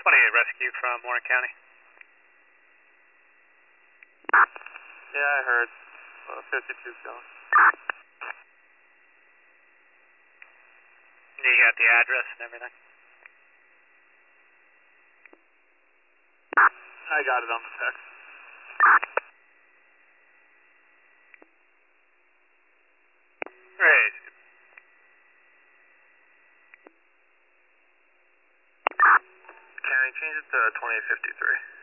rescue from Warren County. Yeah, I heard. 52 going. You got the address and everything? I got it on the text. Great. County, change it to 2853.